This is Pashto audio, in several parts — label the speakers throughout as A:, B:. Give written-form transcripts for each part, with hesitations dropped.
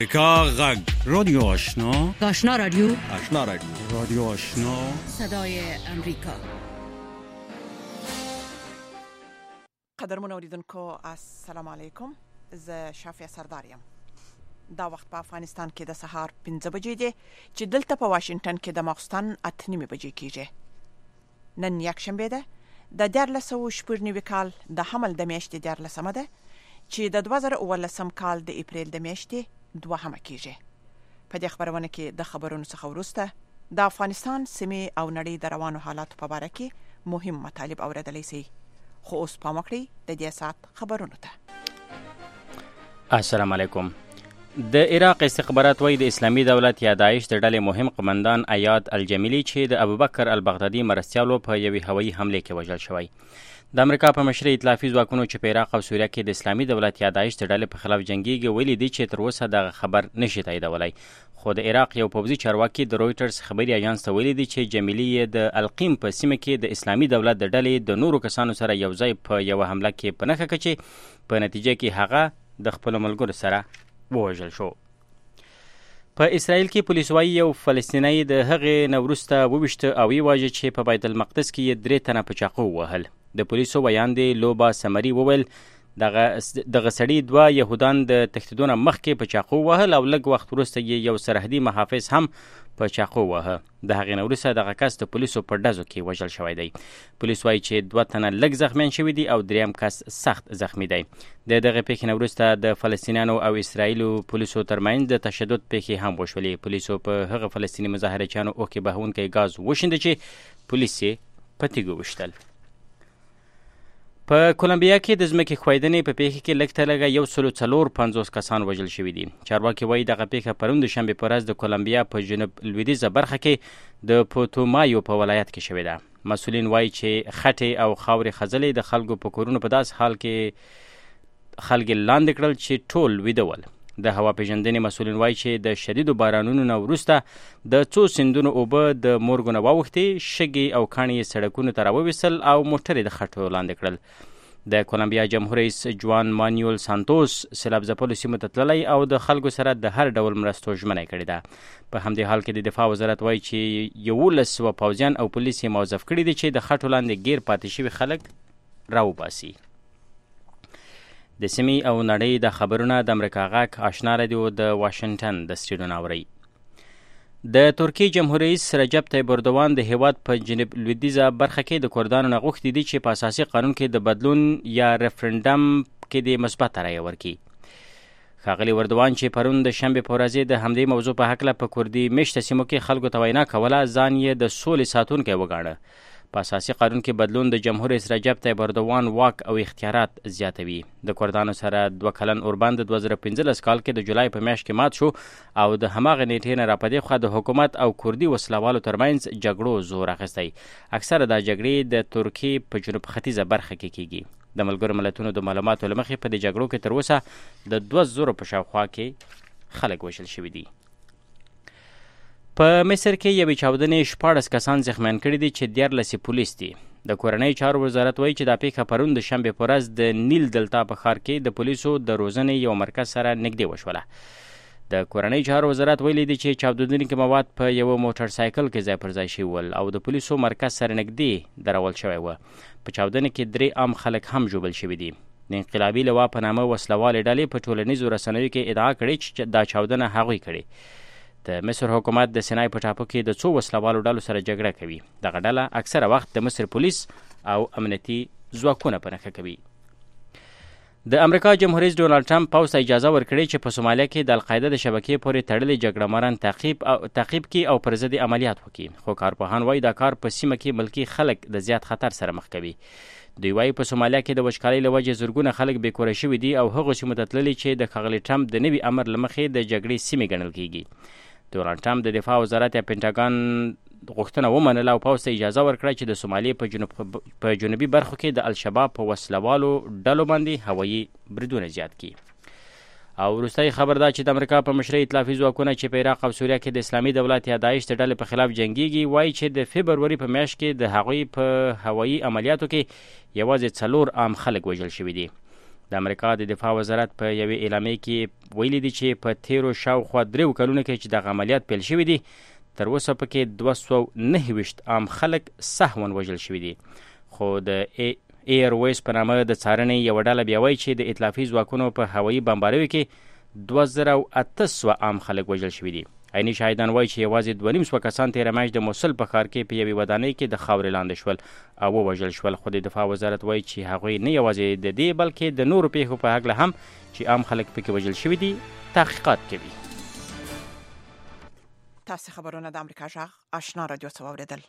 A: امریکا غږ رادیو آشنا
B: آشنا رادیو
A: رادیو آشنا
B: صدای امریکا.
C: قدرمن اوریدونکو السلام علیکم. زه شافیه سرداریم. دا وخت په افغانستان کې د سهار 5 بجې دی چې دلته په واشنگټن کې د ماخستن 8:30 بجې کېږي. نن یک شنبه ده د 1490 کال د حمل د میاشتې 14مه ده چې د 2019 کال د اپریل د میاشتې 2مه کېږي. په دې خبرونه کې د خبرونو څخه وروسته د افغانستان سیمې او نړۍ د روانو حالاتو په اړه کې مهم مطالب اوریدلای شي. خو اوس پام وکړئ د دې سات خبرونو ته.
D: السلام علیکم. د عراق استخبارات وایي د اسلامي دولت یا داعش د ډلې مهم قماندان ایاد الجمیلی چې د ابوبکر البغدادي مرستیالو په یوې هوایي حمله کې وژل شوی. د امریکا په مشرۍ ائتلافي ځواکونو چې په عراق او سوریه کې د اسلامي دولت یا داعش د ډلې په خلاف جنګیږي ویلي دي چې تر اوسه دغه خبر نشي تاییدولی. خو د عراق یو پوځي چارواکي د رویټرز خبري اژانس ته ویلي دي چې جمیلی د القیم په سیمه کې د اسلامي دولت د ډلې د نورو کسانو سره یو ځای په یو حمله کې په نښه کړ چې په نتیجه کې هغه د خپل ملګرو سره ووژل شو. په اسرائیل کې پولیس وایي یو فلسطینی د هغې نه وروسته وویشته او وواژه چې په بیت المقدس کې یې 3 تنه په چاقو ووهل. د پولیسو ویاندې لوبا سمري وویل دغه سړي 2 یهودان د تښتېدو نه مخکې په چاقو ووهل او لږ وخت وروسته یې یو سرحدي محافظ هم په چاقو ووهه. د هغې نه وروسته دغه کس د پولیسو په ډزو کې وژل شوی دی. پولیس وایي چې 2 تنه لږ زخمیان شوي دي او 3م کس سخت زخمی دی. د دغه پیښې نه وروسته د فلسطینیانو او اسرائیلو پولیسو ترمنځ د تشدد پیښې هم وشولې. پولیسو په هغه فلسطیني مظاهرچیانو اوښکې بهونکی ګاز وشیند چې پولیس یې په تیږو وشتل. په کولمبیا کې د ځمکې ښویدنې په پیښه کې لږ تر لږه 154 کسان وژل شوي دي. چارواکي وایي دغه پیښه پرون د شنبې په ورځ د کولمبیا په جنوب لویدیځه برخه کې د پوتومایو په ولایت کې شوې ده. مسؤلین وایي چې خټې او خاورې خځلې د خلکو په کورونو په داس حال کې خلک لاندې کړل چې ټول ویده ول. د هوا پیژندنې مسؤلین وایي چې د شدیدو بارانونو نه وروسته د څو سیندونو اوبه د مورګو نه واوښتې، شګې او کاڼي یې سړکونو ته راوویستل او موټر یې د خټو لاندې کړل. د کولمبیا جمهور رئیس جوان مانویل سانتوس سیلاب ځپلو سیمو ته تللی او د خلکو سره د هر ډول مرستو ژمنه کړې ده. په همدې حال کې د دفاع وزارت وایي چې 11 پوځیان او پولیس یې موظف کړي دي چې د خټو لاندې ګیر پاتې شوي خلک راوباسي. د سیمې او نړۍ د خبرونه د امریکا غږ آشنا رادیو د واشنگټن د سټډیو اوري. د ترکیې جمهور رئیس رجب طیب اردوان د هیواد په جنوب لویدیځه برخه کې د کردانو نه غوښتي دي چې په اساسي قانون کې د بدلون یا ریفرنډم کې د مثبت رایه ورکړي. ښاغلي اردوان چې پرون د شنبې په ورځ د همدې موضوع په هکله په کردي میشته سیمو کې خلکو ته وینا کوله، ځان یې د سولې ساتونکی وګاڼه. په اساسي قانون کې بدلون د جمهور رئیس رجب طیب اردوان واک او اختیارات زیاتوي. د کردانو سره 2 کلن اوربند د 2015 کال کې د جولای په میاشت کې مات شو او د هماغه نیټې نه راپدې خوا د حکومت او کردي وسلوالو ترمنځ جګړو زور اخیستی. اکثره دا جګړې د ترکیې په جنوب ختیځه برخه کې کیږي. د ملګرو ملتونو د معلوماتو له مخې په دې جګړو کې تر اوسه د 2000 په شاوخوا کې خلک وژل شوي دي. په مصر کې یوې چاودنې 14 کسان زخمیان کړي دي چې 14 پولیس دي. د کورنۍ چارو وزارت وایي چې دا پیښه پرون د شنبې په ورځ د نیل دلتا په ښار کې د پولیسو د روزنې یو مرکز سره نږدې وشوله. د کورنۍ چارو وزارت ویلي دی چې چاودونکي مواد په یو موټر سایکل کې ځای پر ځای شوي ول او د پولیسو مرکز سره نږدې درول شوی و. په چاودنه کې 3 عام خلک هم ژوبل شوي دي. د انقلابي لوا په نامه وسلوالې ډلې په ټولنیزو رسنیو کې ادعا کړې چې دا چاودنه هغوی کړې. د مصر حکومت د سینای په ټاپو کې د 2 وسلوالو ډلو سره جګړه کوي. دغه ډله اکثره وخت د مصر پولیس او امنیتي ځواکونه په نښه کوي. د امریکا جمهور رئیس ډونالډ ټرمپ پوځ ته اجازه ورکړې چې په سومالیا کې د القاعده د شبکې پورې تړلې جګړه ماران تعقیب کړي او پر ضد عملیات وکړي. خو کارپوهان وایي دا کار په سیمه کې ملکي خلک د زیات خطر سره مخ کوي. دوی وایي په سومالیا کې د وچکالۍ له وجې زرګونه خلک بېکوره شوي دي او هغو سیمو ته تللي چې د ښاغلي ټرمپ د نوي امر له مخې د جګړې سیمې ګڼل کېږي. ډونالډ ټرمپ د دفاع وزارت یا پینټاګان غوښتنه ومنله او پوځ ته اجازه ورکړه چې د سومالي په جنوبي برخو کې د الشباب په وسلوالو ډلو باندې هوایي بریدونه زیات کړي. او وروستی خبر دا چې د امریکا په مشرۍ ائتلافي ځواکونه چې په عراق او سوریه کې د اسلامي دولت یا داعش د ډلې په خلاف جنګیږي وایي چې د فبروري په میاشت کې د هغوی په هوایي عملیاتو کې یوازې 4 عام خلک وژل شوي دي. د امریکا د دفاع وزارت په یوې اعلامیه کې ویلي دي چې په تیرو شاوخوا 3 کلونو کې چې دغه عملیات پیل شوي دي تر اوسه پکې 229 عام خلک سهوا وژل شوي دي. خو د ایرویز په نامه د څارنې یوه ډله بیا وایي چې د ائتلافي ځواکونو په هوایي بمباریو کې 2800 عام خلک وژل شوي دي. عیني شاهدان وایي چې یوازې 250 کسان تېره میاشت د موصل په ښار کې په یوې ودانۍ کې د خاورې لاندې شول او ووژل شول. خو د دفاع وزارت وایي چې هغوی نه یوازې د دې بلکې د نورو پیښو په هکله هم چې عام خلک پکې وژل شوي دي تحقیقات کوي.
C: تاسو خبرونه د امریکا جغ آشنا رادیو څخه واوریدل.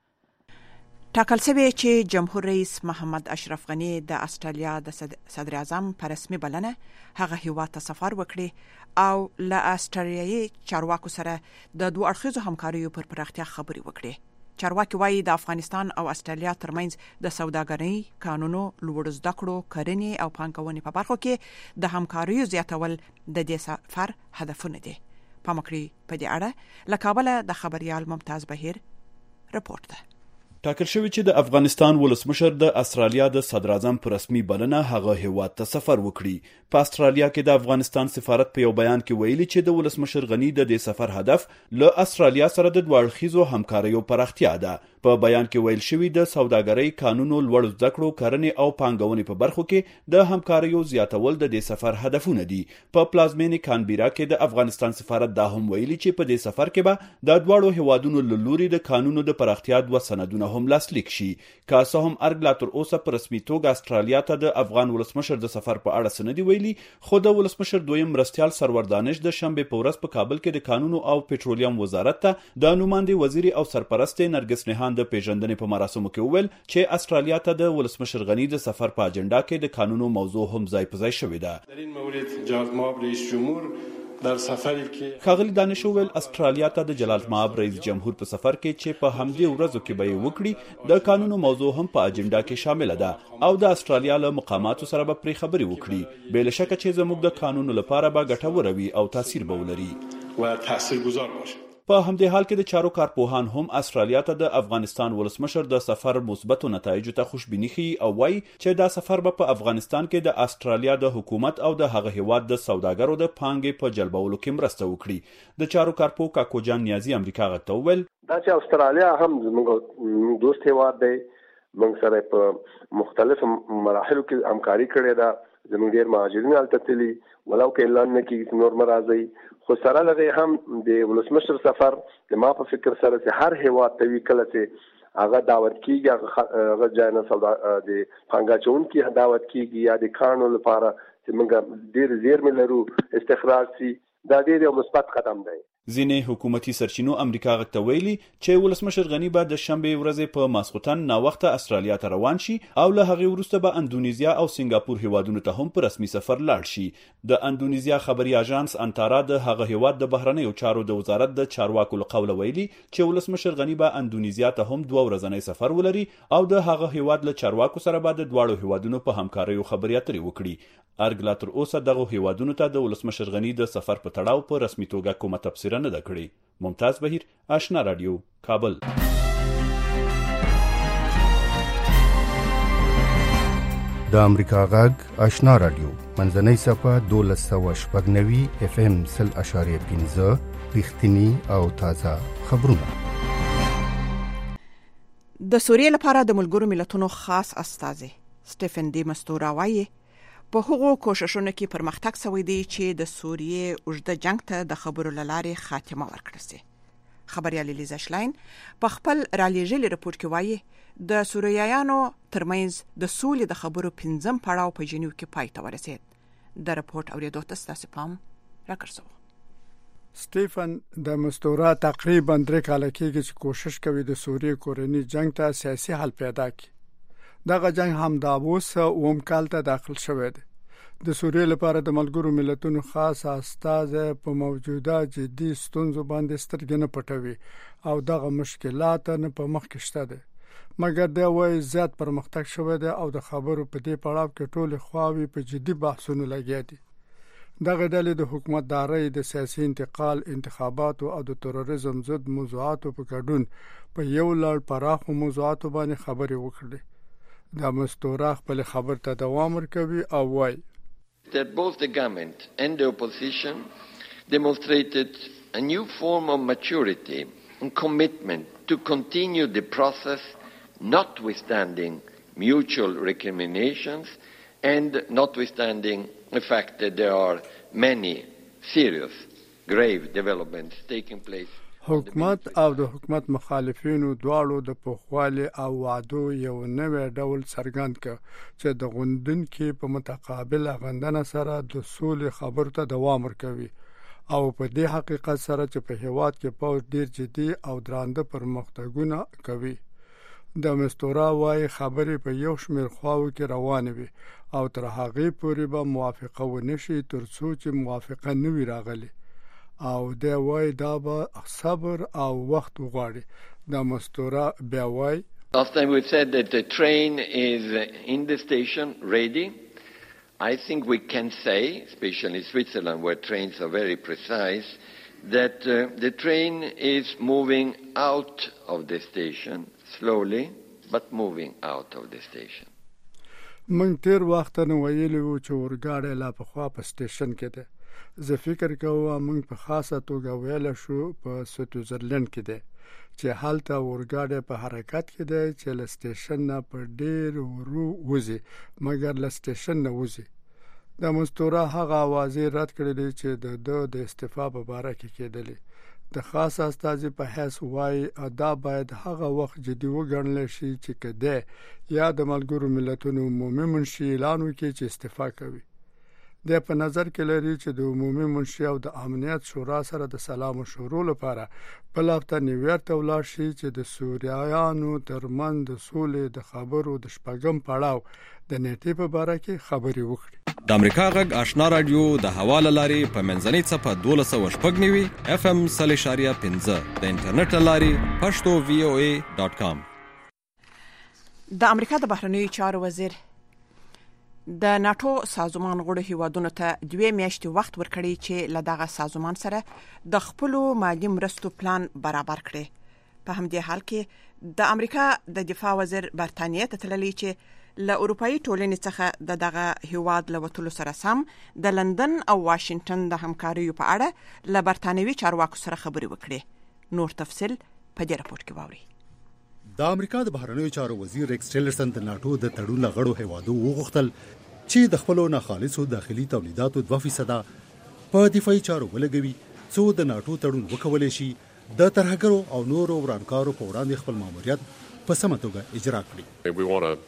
C: ټاکل شوی چې جمهور رئیس محمد اشرف غنی د استرالیا د صدر اعظم په رسمي بلنه هغه هیواد ته سفر وکړي او له استرالیایي چارواکو سره د دوه اړخیزو همکاریو پر پراختیا خبرې وکړي. چارواکي وایي د افغانستان او استرالیا ترمنځ د سوداګرۍ، قانونو، لوړو زده کړو، کرنې او پانګونې په برخو کې د همکاریو زیاتول د دې سفر هدفونه دي. پامکړي په دې اړه له کابل د خبريال ممتاز بهیر رپورت ده.
E: ټاکل شوی چې د افغانستان ولسمشر د استرالیا د صدر اعظم په رسمي بلنه هغه هیواد ته سفر وکړي. په استرالیا کې د افغانستان سفارت په یو بیان کې ویلي چې د ولسمشر غنی د دې سفر هدف له استرالیا سره د دوه اړخیزو همکاریو پراختیا ده. په بیان کې ویل شوی د سوداګرۍ، قانونو، لوړو زده کړو، کرنې او پانګونې په برخو کې د همکاریو زیاتول د دې سفر هدفونه دي. په پلازمینې کانبیرا کې د افغانستان سفارت دا هم ویلي چې په دې سفر کې به د دواړو هیوادونو له لوري د قانونو د پراختیا دوه سندونه هم لاسلیک شي. که څه هم ارګ لا تر اوسه په رسمي توګه استرالیا ته د افغان ولسمشر د سفر په اړه څه نه دي ویلي، خو د ولسمشر دویم مرستیال سرور دانش د شنبې په ورځ په کابل کې د قانونو او پټرولیم وزارت ته د نوماندې وزیر او سرپرست نرګس نهان د پیژندنې په مراسمو کې وویل چې استرالیا ته د ولسمشر غنی د سفر په اجنډا کې د قانونو موضوع هم ځای په ځای شوې ده.
F: در این مورد جناب رئیس جمهور در سفری که
E: خاغلی دانش ویل استرالیا ته د جلال مآب رئیس جمهور په سفر کې چې په همدې ورځو کې به وکړي د قانونو موضوع هم په اجنډا کې شامل ده او د استرالیا له مقاماتو سره به پرې خبرې وکړي. بل شک چې زموږ د قانونو لپاره به ګټور وي او تاثیر به ولري
F: و تاثیرگذار باشه.
E: په همدې حال کې د چارو کارپوهان هم استرالیا ته د افغانستان ولسمشر د سفر مثبتو نتایجو ته خوشبیني ښیي او وایي چې دا سفر به په افغانستان کې د استرالیا د حکومت او د هغه هیواد د سوداګرو د پانګې په جلبولو کې مرسته وکړي. د چارو کارپوه کاکو جان نیازي امریکا غږ ته وویل
G: دا چې استرالیا هم زموږ دوست هیواد دی، موږ سره په مختلفو مراحلو کې همکاري کړې ده. زموږ ډېر مهاجرین هلته تللي ولو که اعلان نه کېږي نور مه راځئ، خو سره له هم د ولسمشر سفر د ما په فکر سره چې هر هیواد ته وي کله چې هغه دعوت کېږي هغه ځای نه د پانګه اچوونکي دعوت کېږي یا د کانو لپاره چې موږ ډېر زیرمې لرو استخراج سي، دا ډېر یو مثبت قدم دی.
E: ځینې حکومتي سرچینو امریکا غږ ته ویلي چې ولسمشر غنی به د شنبې ورځې په ماسخوتن ناوخته استرالیا ته روان شي او له هغې وروسته به اندونیزیا او سنگاپور هیوادونو ته هم په رسمي سفر لاړ شي. د اندونیزیا خبري اژانس انتارا د هغه هیواد د بهرنیو چارو د وزارت د چارواکو له قوله ویلي چې ولسمشر غنی به اندونیزیا ته هم 2 ورځنی سفر ولري او د هغه هیواد له چارواکو سره به د دواړو هیوادونو په همکاریو خبرې اترې وکړي. ارګ لا تر اوسه دغه هیوادونو ته د ولسمشر غنی د سفر په تړاو په رسمي توګه کومه تبصره نه ده کړې. ممتاز بهیر، آشنا رادیو، کابل.
H: د امریکا غږ آشنا رادیو منځنۍ صفه 1290 FM 0.5 رښتینی او تازه خبرونه.
C: د سوریې لپاره د ملګرو ملتونو خاص استازي سټیفن ډي مستورا وایي په هغو کوششونو کې پرمختګ شوی دی چې د سوریې اوږده جنگ ته د خبرو له لارې خاتمه ورکړل شي. خبريال لیزا شلاین په خپل رالیږلي رپورت کې وایي د سوریایانو ترمنځ د سولې د خبرو 5م پړاو په جنیو کې پای ته ورسید. د رپورت اوریدو ته ستاسو پام راکړسو.
I: سټیفن د مستورا تقریبا 3 کال کېږي چې کوشش کوي د سوریې کورنی جنگ ته سیاسي حل پیدا کړي. دغه جنگ هم د اوس اوم کال ته داخل شوی دی. د سوریې لپاره د ملګرو ملتونو خاص استازی په موجوده جدي ستونزو باندې سترګې نه پټوي او دغه مشکلات نه په مخ کې شته دي، مګر دا وایي زیات پرمختګ شوی دی او د خبرو په دې پړاو کې ټول خواوې په جدي بحثونو لګیا دي. دغه ډلې د حکومتدارۍ، د سیاسي انتقال، انتخاباتو او د تروریزم ضد موضوعاتو په ګډون په یو لړ پراخو موضوعاتو باندې خبرې وکړي. د مستورا خپل خبر ته دوام ورکوي او وایي
J: That both the government and the opposition demonstrated a new form of maturity and commitment to continue the process, notwithstanding mutual recriminations and notwithstanding the fact that there are many serious, grave developments taking place.
I: حکومت او د حکومت مخالفینو دواړو د پوخوالي او وعدو یو نوې ډول څرګند ک چې د غوندونکو په متقابل غندنه سره د سولې خبرو ته دوام ورکوي او په دې حقیقت سره چې په هیواد کې پوز ډیر جدي او درانده پرمختګونه کوي. د مستورا وايي خبرې په یو شمېر خواو کې روانې وي او تر هغې پورې به موافقه ونشي تر څو چې موافقه نه وي راغلي او د وای دا به صبر او وخت وغواړي. د مستورا بیا وای
J: Last time we said that the train is in the station ready. I think we can say, especially in Switzerland where trains are very precise, that the train is moving out of the station slowly but moving out of the station.
I: من تیر وخت نه ویلی و چې ورګاډی لا په خوا په سټیشن کې ده. زه فکر کوم موږ په خاصه توګه ویل شو په سویټزرلند کې ده چې حالته ورګاډی په حرکت کې ده چې له سټیشن نه په ډیر ورو وځي مګر له سټیشن نه وځي. د مستورا هغه اوازې رد کړې چې د استعفا په باره کې کېدلې. د خاص استازي په حیث وایي دا باید هغه وخت جدي وګڼل شي چې کده یا د ملګرو ملتونو عمومي منشي اعلان وکړي چې استعفا کوي. د په نظر کې لري چې د عمومي منشي او د امنیت شورا سره د سلام مشورو لپاره په هفته نیویارک ته ولاړ شي چې د سوریایانو ترمن د سولې د خبرو د شپږم پړاو د نیټې په باره کې خبري وکړي.
K: د امریکا غږ آشنا رادیو د حواله لاري په منځنۍ صفه 1290 FM 3.15 د انټرنیټ لاري pashto.voa.com.
C: د امریکا د بهرنیو چارو وزیر د ناتو سازمان غړو هیوادونو ته 2 میاشتې وخت ورکړي چې له دغه سازمان سره د خپل مالی مرستو پلان برابر کړي. په همدې حال کې د امریکا د دفاع وزیر برتانیې ته تللی چې له اروپאי ټولنې څخه دغه هیواد له وټولو سره سم د لندن او واشنگټن د همکاریو په اړه له برتانوي چارواکو سره خبرې وکړي. نور تفصيل په دې راپور کې واوري.
L: د امریکا د بهرنیو چارو وزیر ریکس ټیلرسن د ناتو د تړون غړو هیوادو وغوښتل چې د خپلو ناخالصو داخلي تولیداتو 2% په دفاعي چارو ولګوي څو د ناتو تړون وکولای شي د ترهګرو او نورو ورانکارو په وړاندې خپل ماموریت په سمه توګه اجرا کړي.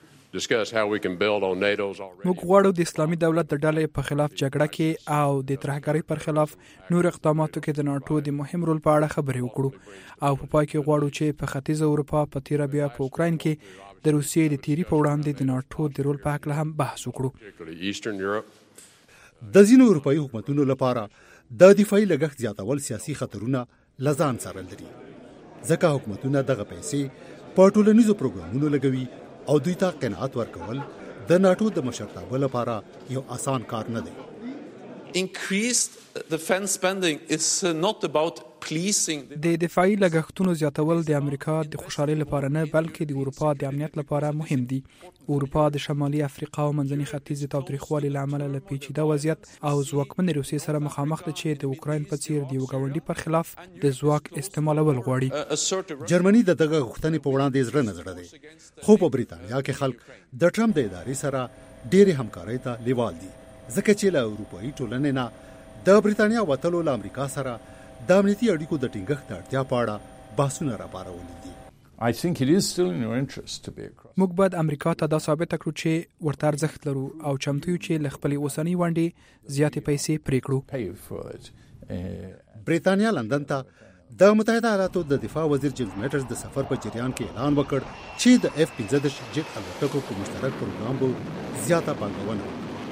M: موږ غواړو د اسلامي دولت د ډلې په خلاف جګړه کې او د ترهګرۍ پر خلاف نور اقداماتو کې د ناتو د مهم رول په اړه خبرې وکړو او په پای کې غواړو چې په ختیځ اروپا په تیر بیا په اوکراین کې د روسیې د تیری په وړاندې د ناتو د رول په اړه هم بحث وکړو.
L: د ځینو اروپאי حکومتونو لپاره د دفاعي لګښت زیاتول سیاسي خطرونه لزان سره لري ځکه حکومتونه دغه پیسې په ټولنیزو پروګرامونو لګوي او دوی ته قناعت ورکول د ناتو د مشرتابه لپاره یو آسان کار نه دی.
N: Increased defense spending is not about pleasing.
M: د دفاعي لګښتونو زیاتول د امریکا د خوشحالۍ لپاره نه بلکې د اروپا د امنیت لپاره مهم دي. اروپا د شمالي افریقا او منځني ختیځ د تاوتریخوالي لامل له پیچیده وضعیت او ځواکمن روسیې سره مخامخ ده چې د اوکراین په څیر د یو ګاونډي پر خلاف د ځواک استعمالول غواړي.
L: جرمني د دغه غوښتنې په وړاندې زړه نه زړه دی خو په بریتانیا کې خلک د ټرمپ د ادارې سره ډېرې همکارۍ ته لیوال دي ځکه چې له اروپאי ټولنې نه د بریتانیا وتلو له امریکا سره د امنیتي اړیکو د ټینګښت د اړتیا په اړه بحثونه راپارولي دي.
M: موږ باید امریکا ته دا ثابت کړو چې ورته ارزښت لرو او چمتو یو چې له خپلې اوسنۍ ونډې زیاتې پیسې پرې
L: کړو. بریتانیا لندن ته د متحده ایالاتو د دفاع وزیر جیمز میټرز د سفر په جریان کې اعلان وکړ چې د F-15 جیټ الوتکو په مشترک پروګرام به زیاته پانګونه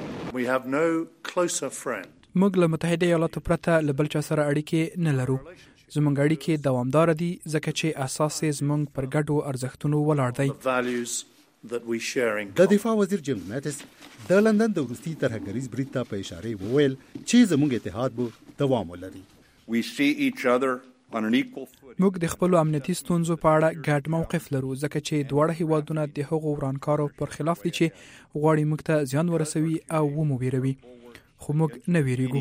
L: وکړي.
M: موږ له متحده ایالاتو پرته له بل چا سره اړیکې نه لرو. زموږ اړیکې دوامدار دي ځکه چې اساس یې زموږ پر ګډو ارزښتونو ولاړ دی.
L: د دفاع وزیر جیمز میټرز د لندن د وروستي ترهګریز برید ته په اشاره وویل چې زموږ اتحاد به دوام ولري.
M: موږ د خپل امنیتي ستونزو په اړه ګډ موقف لرو ځکه چې دواړه هیوادونه د هغو ورانکارو پر خلاف دي چې غواړي موږ ته زیان ورسوي او ومو ویروي خو موږ نه ویریږو.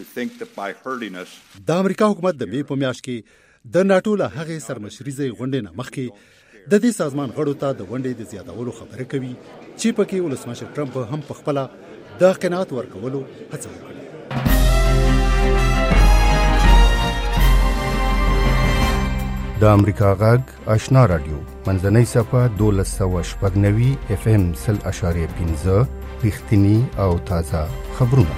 L: د امریکا حکومت د مې په میاشت کې د ناتو له هغې سرمشریزې غونډې نه مخکې د دې سازمان غړو ته د ونډې د زیاتولو خبره کوي چې پکې ولسمشر ټرمپ هم په خپله د قناعت ورکولو هڅه وکړي.
H: د امریکا غږ آشنا رادیو منځنۍ صفه 1290 FM 0.15 رښتینی او تازه خبرونه.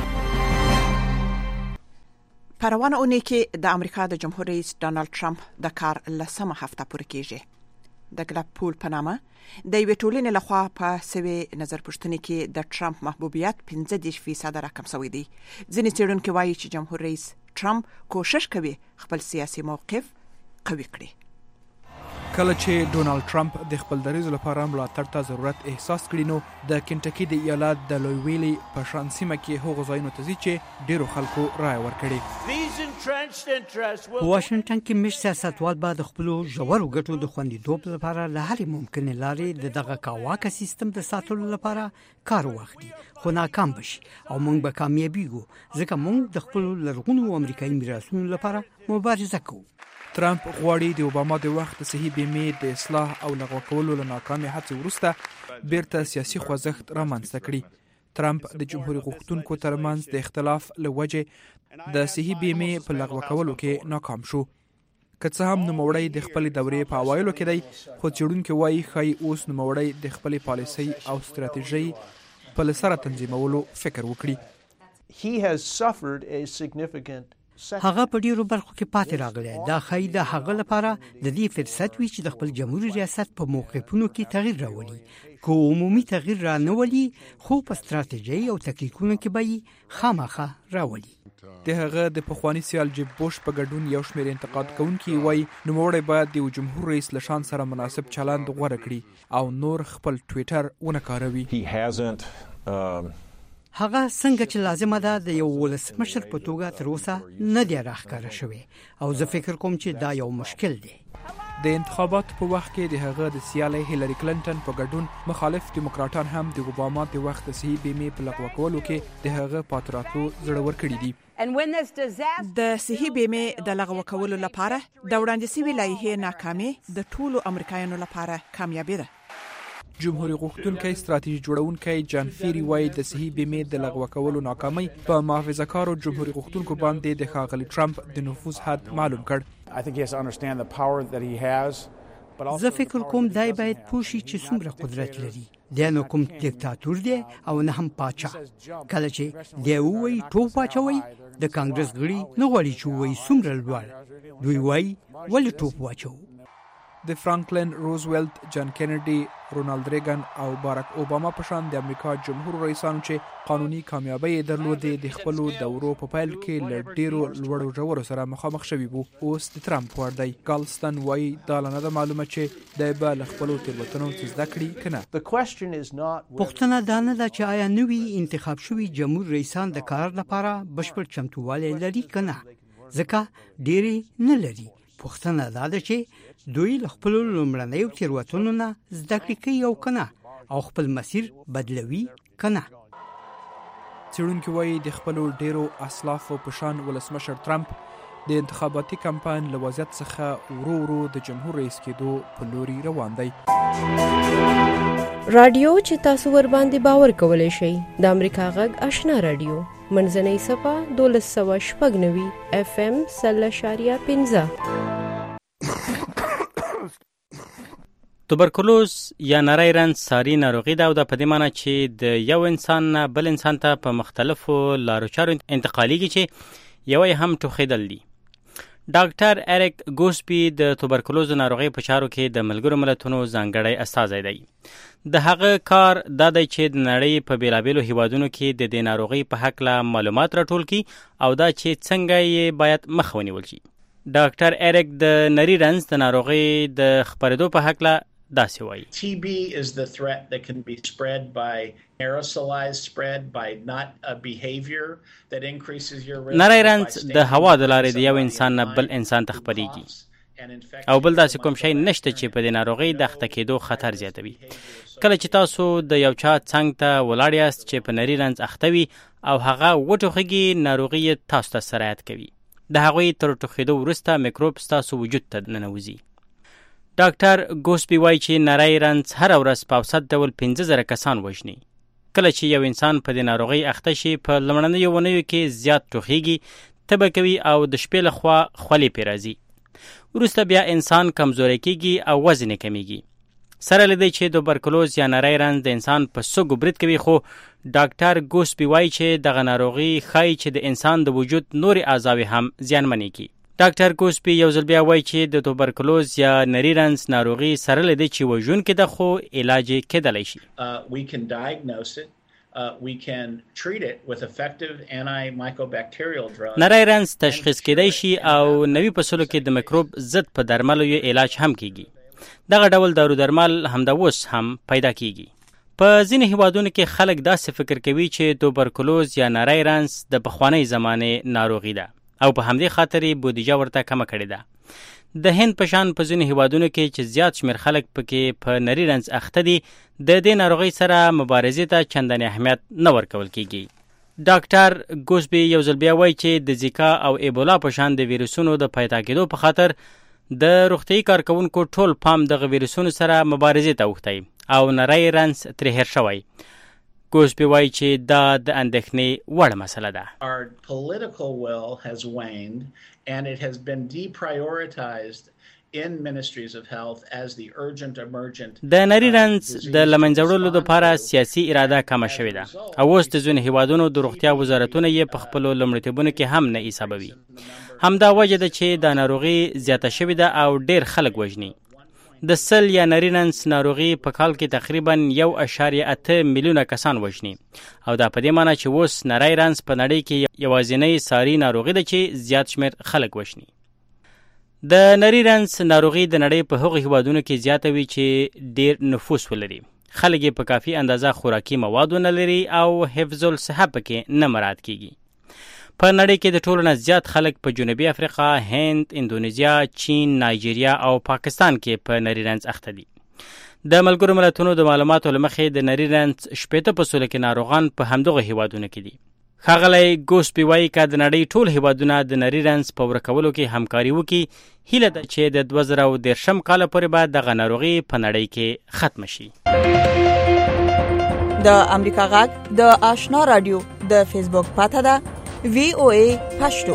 C: په روانه اونۍ کې د امریکا د جمهور رئیس ډانلډ ټرمپ د کار لسمه هفته پوره کیږي. د ګلاب پول په نامه د یوې ټولنې لخوا په سوي نظر پوښتنې کې د ټرمپ محبوبیت 15% راکم شوی دی. ځینې څېړونکي وایي چې جمهور رئیس ټرمپ کوشش کوي خپل سیاسي موقف قوي کړي.
M: کله چې ډونالد ټرمپ د خپل دریځ لپاره ملاتړ ته ضرورت احساس کړي نو د کنټکی د ایالت د لویویلی په شان سیمه کې هغو ځایونو ته ځي چې ډیرو خلکو رایه ورکړي.
O: په واشنگټن کې مش سیاستوال به د خپل ژورو ګټو د خوندیتوب لپاره له هرې ممکنه لارې د دغه کاواکه سیستم د ساتلو لپاره کار واخلي خو ناکام بشي او موږ به کامیابیږو ځکه موږ د خپل لرغونو امریکایي میراثونو لپاره مبارزه کوو.
M: ترامپ غواړي د اوباما د وخت د صحي بیمې د اصلاح او لغوه کولو له ناکامې هڅې وروسته بیرته سیاسي خوځښت رامنځته کړي. ترامپ د جمهوریت غوښتونکو ترمنځ د اختلاف له وجې د صحي بیمې په لغوه کولو کې ناکام شو. که څه هم نوموړی د خپلې دورې په اوایلو کې دی خو څېړونکي وایي ښایي اوس نوموړی د خپلې پالیسۍ او ستراتیژۍ په له سره تنظیمولو فکر وکړي.
O: هغه په ډیرو برخو کې پاتې راغلی. دا ښایي د هغه لپاره د دې فرصت وي چې د خپل جمهوریت ریاست په موقفونو کې تغییر راولي. که عمومي تغییر را نه ولي خو په ستراتیژۍ او تکتیکونو کې به یې خامخا راولي.
M: د هغه د پخواني سیال جیب بوش په ګډون یو شمېر انتقاد کوونکي وایي نوموړی باید د جمهور رئیس له شان سره مناسب چلند غوره کړي او نور خپل ټویټر ونه کاروي.
O: هغه څنګه چې لازمه ده د یو ولسمشر په توګه تر اوسه نه دی راښکاره شوی او زه فکر کوم چې دا یو مشکل دی.
M: د انتخاباتو په وخت کې د هغه د سیالۍ هیلری کلینټن په ګډون مخالف دیموکراتان هم د اوباما د وخت د صحي بیمې په لغوه کولو کې د هغه پاتې راتلو زړور کړي دي.
C: د صحي بیمې د لغوه کولو لپاره د وړاندې شوي لایحې ناکامي د ټولو امریکایانو لپاره کامیابي ده.
M: جمهوریت غوښتونکی ستراتیژي جوړونکی جان فیری وایي د صحي بیمې د لغوه کولو ناکامۍ په محافظه‌کارو جمهوریت غوښتونکو باندې د ښاغلي ټرمپ د نفوذ حد معلوم کړ.
O: زه فکر کوم دای باید پوه شي چې څومره قدرت لري. دی نه کوم دیکتاتور دی او نه هم پاچا. کله چې دی وایي ټوپ واچوي د کانګرس غړي نه غواړي چې وایي څومره لوړ. دوی وایي ولې ټوپ واچوو.
M: د فرانکلین روزولټ، جان کینیډي، رونالد ریګن او باراک اوباما په شان د امریکا جمهور رئیسانو چې قانوني کامیابی درلودې د خپلو دورو په پیل کې له ډیرو لوړو ژورو سره مخامخ شوي وو. اوس د ترامپ وړ دی. ګالستن وایي دا نه ده معلومه چې دی به له خپلو تېروتنو څه زده کړي که نه.
O: پوښتنه دا نه ده چې آیا نوي انتخاب شوي جمهور رئیسان د کار لپاره بشپړ چمتووالی لري که نه، ځکه ډېرې نه لري. پوښتنه دا ده چې دوی له خپلو لومړنیو تېروتنو نه زده کړې کوي او که نه، او خپل مسیر بدلوي که نه.
M: څېړونکي وایي د خپلو ډیرو اسلافو په شان ولسمشر ټرمپ د انتخاباتي کمپاین له وضعیت څخه ورو ورو د جمهور رئیس کېدو په لوري روان دی.
P: رادیو چې تاسو ور باندې باور کولی شئ د امریکا غږ آشنا رادیو منځنۍ صفه 1290 FM 0.15.
D: توبرکلوز یا نری رنځ ساري ناروغي ده او د په دې معنی چې د یو انسان نه بل انسان ته په مختلفو لارو چارو انتقالیږي چې یو هم ټوخېدل دي. ډاکټر اریک ګوسپي د توبرکلوز ناروغي په چارو کې د ملګرو ملتونو ځانګړی استازی دی. د هغه کار دا دی چې د نړۍ په بیلابیلو هیوادونو کې د دې ناروغي په هکله معلومات راټول کړي او دا چې څنګه یې باید مخه ونیول شي. ډاکټر اریک د نری رنځ د ناروغي د خپرېدو په هکله داسې وایي.
Q: TB is the threat that can be spread by aerosolized spread by not a behavior that increases your risk.
D: نری رنځ د هوا د لارې د یو انسان نه بل انسان ته خپریږي او بل داسې کوم شی نشته چې په دې ناروغۍ د اخته کېدو خطر زیاتوي. کله چې تاسو د یو چا څنګ ته ولاړ یاست چې په نری رنځ اخته وي او هغه وټوخیږي، ناروغي تاسو ته سرایت کوي. د هغوی تر ټوخېدو وروسته میکروب ستاسو وجود ته ننوځي. ډاکټر ګوسپي وایي چې نری رنځ هره ورځ په اوسط ډول 15,000 کسان وژني. کله چې یو انسان په دې ناروغۍ اخته شي په لومړنیو اونیو کې زیات ټوخیږي، تبه کوي او د شپې لخوا خولې پرې راځي. وروسته بیا انسان کمزوری کیږي او وزن یې کمیږي. سره له دې چې توبرکلوز یا نری رنځ د انسان په سږو برید کوي، خو ډاکټر ګوسپي وایي چې دغه ناروغي ښایي چې د انسان د وجود نورې اعضاوې هم زیانمنې کړي. ډاکټر ګوسپي یو ځل بیا وایي چې د توبرکلوز یا نری رنځ ناروغي سره له دې چې وژونکې ده، خو علاج یې کېدلی شي.
Q: We can diagnose it. We can treat it with effective antimicrobacterial drugs.
D: نری رنځ تشخیص کېدی شي او نوي فصلو کې د میکروب ضد په درملو یې علاج هم کیږي. دغه ډول دارو درمل همدا اوس هم پیدا کیږي. په ځینې هیوادونو کې خلک داسې فکر کوي چې توبرکلوز یا نری رنځ د پخوانۍ زمانې ناروغي ده او په همدې خاطر یې بودیجه ورته کمه کړې ده. د هند په شان په ځینې هیوادونو کې چې زیات شمېر خلک پکې په نری رنځ اخته دي، د دې ناروغۍ سره مبارزې ته چندانې اهمیت نه ورکول کیږي. ډاکټر ګوسبي یو ځل بیا وایي چې د زیکا او ایبولا په شان د ویروسونو د پیدا کېدو په خاطر د روغتیايي کارکوونکو ټول پام دغه ویروسونو سره مبارزې ته اوښتی او نری رنځ ترې هېر شوی. ګوسبي وایي چې دا د اندېښنې وړ مسله ده.
Q: Our political will has waned and it has been deprioritized in ministries of health as the urgent emergent.
D: د نری رنځ د لمنځه وړلو لپاره سیاسي اراده کمه شوې ده او اوس د ځینو هیوادونو د روغتیا وزارتونه یې په خپلو لومړیتوبونو کې هم نه حسابوي. همدا وجه ده چې دا ناروغي زیاته شوې ده او ډېر خلک وژني. د سل یا نری رنځ ناروغي په کال کې تقریبا 1.8 میلیونه کسان وژني او دا په دې معنی چې اوس نری رنځ په نړۍ کې یوازینۍ ساري ناروغي ده چې زیات شمېر خلک وژني. د نری رنځ ناروغي د نړۍ په هغو هیوادونو کې زیاته وي چې ډېر نفوس ولري. خلک یې په کافي اندازه خوراکي مواد ونه لري او حفظ الصحه پکې نه مراعات کیږي. په نړۍ کې د ټولو نه زیات خلک په جنوبي افریقا، هند، اندونیزیا، چین، نایجیریا او پاکستان کې په نری رنځ اخته دي. د ملګرو ملتونو د معلوماتو له مخې د نری رنځ 80% کې ناروغان په همدغه هیوادونو کې دي. ښاغلی ګوسپي وایي که د نړۍ ټول هیوادونه د نری رنځ په ورکولو کې همکاري وکړي، هیله ده چې د 2013 کال پورې به دغه ناروغي په نړۍ کې ختمه شي.
C: د امریکا غږ د آشنا رادیو د فیسبوک پاته ده VOA پښتو.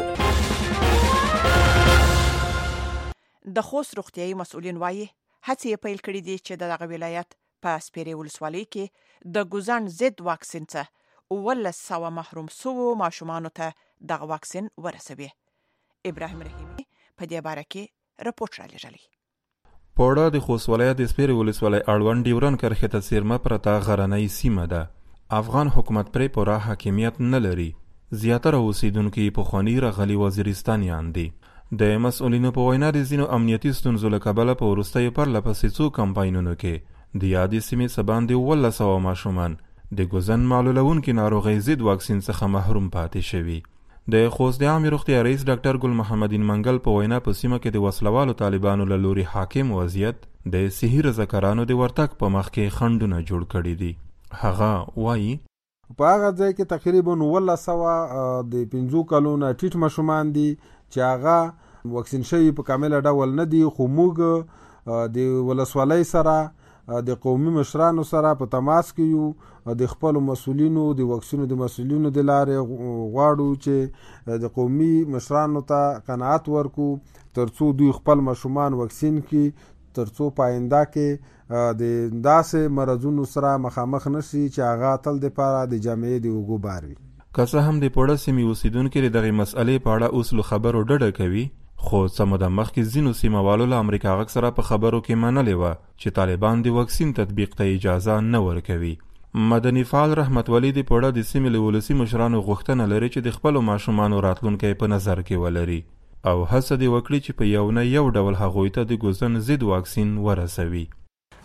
C: د خوست روغتیايي مسؤلین وایي هڅې پیل کړې دي چې دغه ولایت په سپیرې ولسوالۍ کې د ګوزن ضد واکسین څخه 1,000 محروم شوو ماشومانو ته دغه واکسین ورسوي. ابراهیم رحیمي په دې باره کې رپورټ را لېږلی.
R: پوړه د خوست ولایت د سپیرې ولسوالۍ اړوند ډیورن کرښې ته څیرمه پرته غرنۍ سیمه ده. افغان حکومت پرې پوره حاکمیت نه لري. زیاتره اوسیدونکي پخواني راغلي وزیرستانیان دي. د مسؤلینو په وینا د ځینو امنیتي ستونزو له کبله په وروستیو پرلهپسې څو کمپاینونو کې د یادې سیمې څه باندې 1,000 ماشومان د ګوزن معلولونکي ناروغۍ ضد واکسین څخه محروم پاتې شوي. د خوست د عامې روغتیا رئیس ډاکټر ګل محمدین منګل په وینا په سیمه کې د وسلوالو طالبانو له لوري حاکم وضعیت د صحي رضاکارانو د ورتګ په مخ کې خنډونه جوړ کړي دي. هغه وایي
S: په هغه ځای کې تقریبا 1,000 د 5 کلونو ټیټ ماشومان دي چې هغه واکسین شوي په کامله ډول نه دي، خو موږ د ولسوالۍ سره د قومي مشرانو سره په تماس کې یو. د خپل مسؤلینو د واکسینو د مسؤلینو د لارې غواړو چې د قومي مشرانو ته قناعت ورکو ترڅو دوی خپل ماشومان واکسین کړي، ترڅو پاینده کې د داسې مرضونو سره مخامخ نشي چې هغه تل دپاره د جامعې د اوږو بار وي.
R: که څه هم د پوړه سیمې اوسیدونکي د دغې مسئلې په اړه اوس له خبرو ډډه کوي، خو څه موده مخکې ځینو سیمهوالو له امریکا غږ سره په خبرو کې منلې وه چې طالبان د واکسین تطبیق ته اجازه نه ورکوي. مدني فعال رحمت ولی د پوړه د سیمې له ولسي مشرانو غوښتنه لري چې د خپلو ماشومانو راتلونکی په نظر کې ولري او هڅه دې وکړي چې په یو نه یو ډول هغوی ته د ګوزن ضد واکسین ورسوي.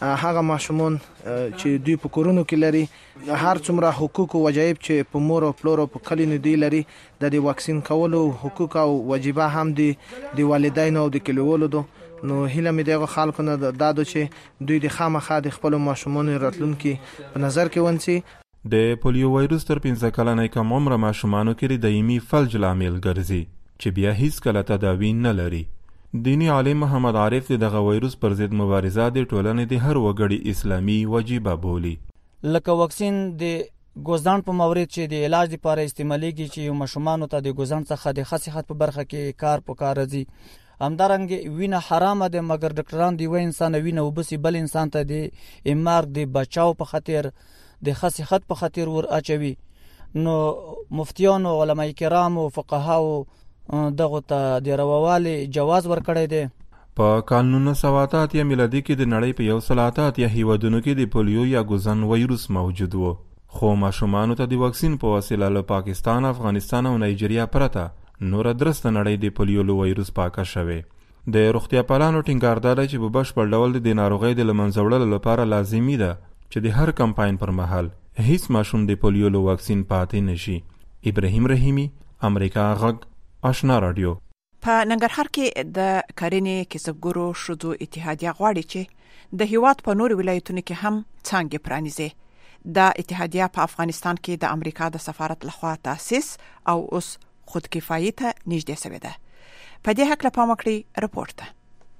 T: هغه ماشومان چې دوی په کورونو کې لري هر څومره حقوق او واجب چې په مور او پلور او په کلینو دی لري د دې واکسین کولو حقوق او واجبہ هم دي د والدینو او د کلیوالو نو هیله مې دغه خلکو نه دادو چې دوی د خامخا د خپل ماشومان راتلونکي په نظر کې ونسي.
R: د پولیو وایروس تر 15 کلنۍ کم عمر ماشومانو کې دایمي فلج لامل ګرځي چې بیا هیڅ کله تداوی نه لري. دینی عالم محمد عارف دغه وایروس پر ضد مبارزه د ټولنې د هر وګړي اسلامي واجبہ بولی.
U: لکه واکسین د ګوزدان په مورید چې د علاج لپاره استعمالېږي چې ماشومان ته د ګوزدان څخه د صحت په برخه کې کار پکار راځي. همدارنګه وینه حرامه ده مګر ډاکټران دی وای انسان وینه وبسي بل انسان ته د امارګ د بچاو په خاطر د صحت په خاطر ور اچوي. نو مفتیان او علماء کرام او فقها دغه ته د رواوالي جواز ورکړی دی.
R: په کال 1988 میلادي کې د نړۍ په 188 هیوادونو کې د پولیو یا ګوزن وایروس موجود و، خو ماشومانو ته د واکسین په وسیله له پاکستان، افغانستان او نایجیریا پرته نور درسته نړۍ د پولیو وایروس پاکه شوه. د روغتیا پالانو ټینګار دی چې په بشپړ ډول د ناروغۍ د لمنځه وړلو لپاره لازمي ده چې د هر کمپاین پر مهال هیڅ ماشوم د پولیو واکسین پاتې نشي. ابراهیم رحیمی، امریکا غږ، آشنا رادیو.
C: په ننګرهار کې د کرنې کسبګرو شذو اتحادیه غواړي چې د هیواد په نور ولایتونو کې هم څنګه پرانیزي. د اتحادیه په افغانستان کې د امریکا د سفارت لخوا تاسیس او اوس خودکفایي ته نږدې شوې ده. په دې حق له پام وکړئ رپورټ ده.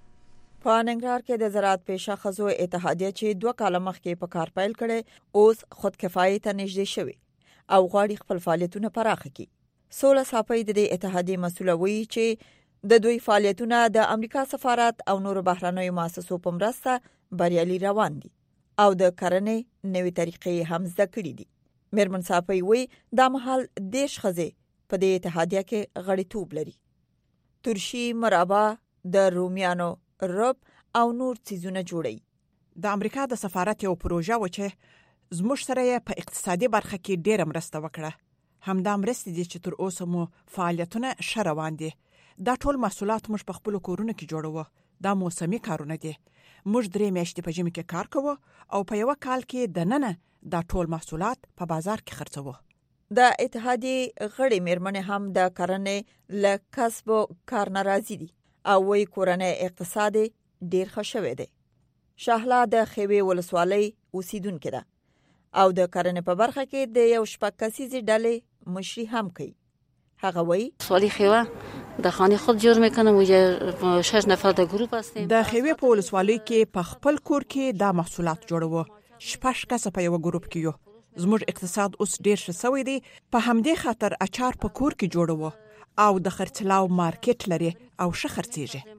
V: په ننګرهار کې د زراعت پیشه خزو اتحادیه چې 2 کال مخکې په کار پیل کړي اوس خودکفایي ته نږدې شوی او غواړي خپل فعالیتونه پراخ کړي. 16 صاحب د اتحادیه مسؤل وی چې د دوی فعالیتونه د امریکا سفارت او نور بهرنیو مؤسسو په مرسته بریالي روان دي او د کرنې نوې طریقې هم زده کړې دي. میرمن صاحب وی د محل دیش خزه په د اتحادیه کې غړیتوب لري. ترشی، مرابا، د رومیانو رب او نور چیزونه جوړي.
C: د امریکا د سفارت یو پروژه و چې زموږ سره په اقتصادي برخه کې ډېر مرسته وکړه. همدا مرستې دي چې تر اوسه مو فعالیتونه ښه روان دي. دا ټول محصولات موږ په خپل کورونو کې جوړوو. دا موسمي کارونه دي. موږ 3 میاشتې په ژمي کې کار کوو او په یو کال کې د ننه دا ټول محصولات په بازار کې خرڅوو.
V: د اتحادیه غړي میرمنې هم د کرنې له کسب او کار ناراضي دي او وی کورنۍ اقتصاد ډیر ښه شوی دی. شاهلا د خوي ولسوالۍ اوسیدونکې ده او د کرنې په برخه کې د یو شپږ کسیزې ډلې مشري هم کوي. هغه وی
W: سوالی خواه د خانه خود جور میکنم و 6 نفر د گروپ هستیم.
C: د خوي په ولسوالۍ کې په خپل کور کې دا محصولات جوړوو. 6 کسه په یو گروپ کې یو. زموږ اقتصاد اوس ډیر ښه شوی دی. په همدې خاطر اچار په کور کې جوړوو او د خرڅلاو مارکیټ لري او ښه خرڅیږي.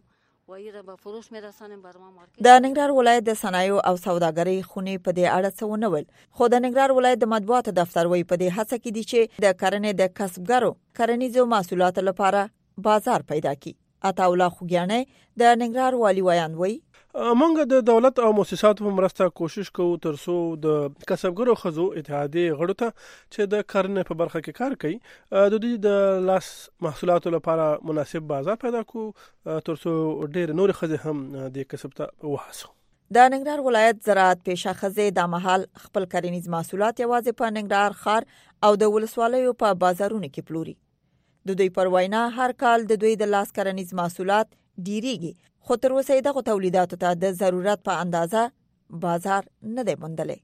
V: د ننګرهار ولایت د صنایع او سوداګرۍ خونې په دې اړه څه ونه ویل، خو د ننګرهار ولایت د مطبوعاتو دفتر وی په دې هڅه کې دي چې د کرنې د کسبګرو کرنیزو محصولاتو لپاره بازار پیدا کړي. عطاالله خوګیانه د ننګرهار والی ویان وی
X: موږ د دولت او مؤسساتو په مرسته کوشش کوو ترڅو د کسبګرو خزو اتحادیه غړو ته چې د کرنې په برخه کې کار کوي د دوی د لاس محصولاتو لپاره مناسب بازار پیدا کوو ترڅو ډېر نور خزې هم د کسب ته وهڅو.
V: د ننګرهار ولایت زراعت پیشه خزې د محل خپل کرنیز محصولات یوازې په ننګرهار ښار او د ولسوالیو په بازارونو کې پلوري. د دوی پر وینا هر کال د دوی د لاس کرنیز محصولات ډیریږي، خو تر اوسه دغه تولیداتو ته د ضرورت په اندازه بازار نه دی موندلی.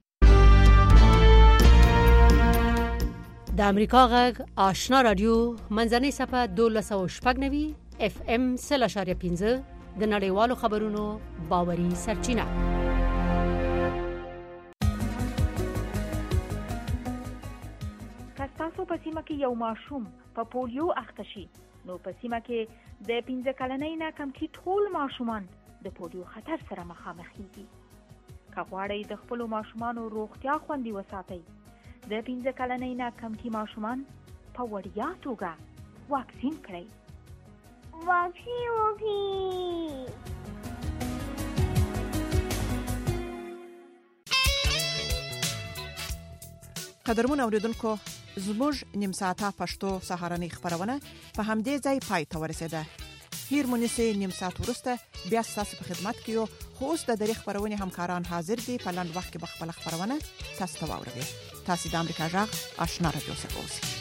B: د امریکا غږ آشنا رادیو منځنۍ صفحه 1290 FM 0.15 د نړیوالو خبرونو باوري سرچینه.
Y: تاسو په سیمه کې یو ماشوم په پولیو اخته شي نو په سیمه کې د 15 کلنۍ نه کم کې ټول ماشومان د پولیو خطر سره مخامخ دي. که غواړئ د خپل ماشومانو روغتیا خوندي وساتئ، د 15 کلنۍ نه کم کې ماشومان په وړیا توګه واکسین کړئ.
Z: واکسین وکړئ.
C: قدرمن اوریدونکو، زموږ نیم ساعته پښتو سهارنۍ خبرونه په همدې ځای پای ته ورسېده. هیر مونږه نیم ساعت ورسته بیا تاسو په خدمت کې یو خو اوس د درې خبرونه همکاران حاضر دي په لاند وخت کې بخپل خبرونه تاسو ته واوروي. تاسو د امریکا جغ آشنا رادیو سره اوسئ.